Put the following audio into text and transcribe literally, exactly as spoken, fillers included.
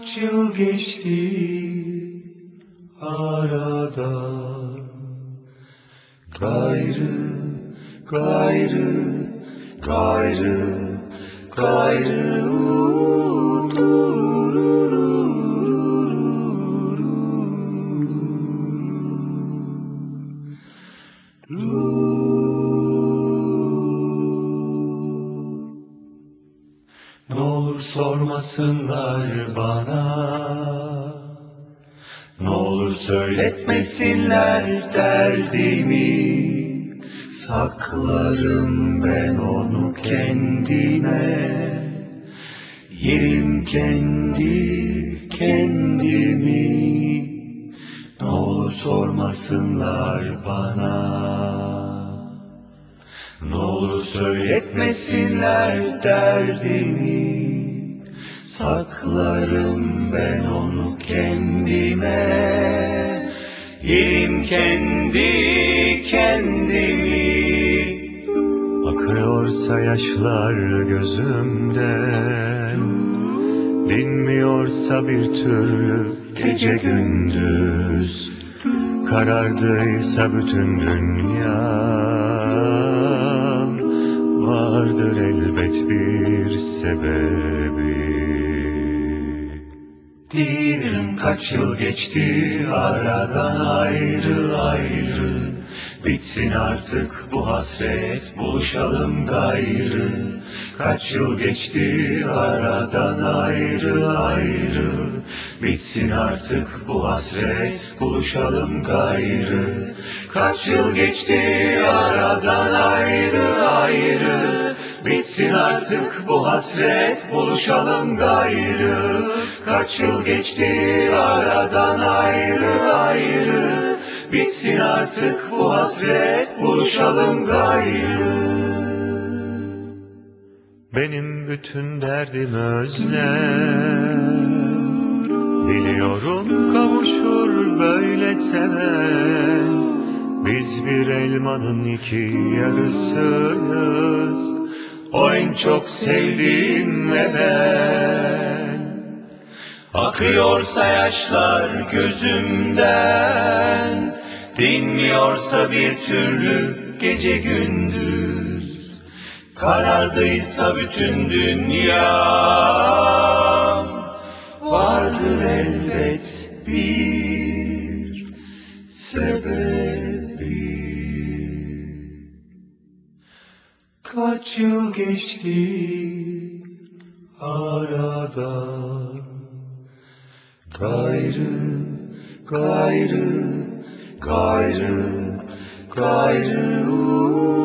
Kaç yıl geçti aradan, gayrı gayrı gayrı gayrı Ne olur sormasınlar bana, ne olur söyletmesinler derdimi. Saklarım ben onu kendime, yerim kendi kendimi. Ne olur sormasınlar bana, ne olur söyletmesinler derdimi. Saklarım ben onu kendime, yerim kendi kendimi. Akıyorsa yaşlar gözümden, dinmiyorsa bir türlü gece gündüz, karardıysa bütün dünyam, vardır elbet bir sebebi. Dilim kaç yıl geçti aradan ayrı ayrı, bitsin artık bu hasret, buluşalım gayrı. Kaç yıl geçti aradan ayrı ayrı, bitsin artık bu hasret, buluşalım gayrı. Kaç yıl geçti aradan ayrı ayrı, bitsin artık bu hasret, buluşalım gayrı. Kaç yıl geçti aradan ayrı ayrı, bitsin artık bu hasret, buluşalım gayrı. Benim bütün derdim özlem, biliyorum kavuşur böyle seven. Biz bir elmanın iki yarısıyız, o en çok sevdiğim ve ben. Akıyorsa yaşlar gözümden, dinmiyorsa bir türlü gece gündüz, karardıysa bütün dünyam, vardır elbet bir sebebi. Kaç yıl geçti aradan, gayrı gayrı gayrı gayrı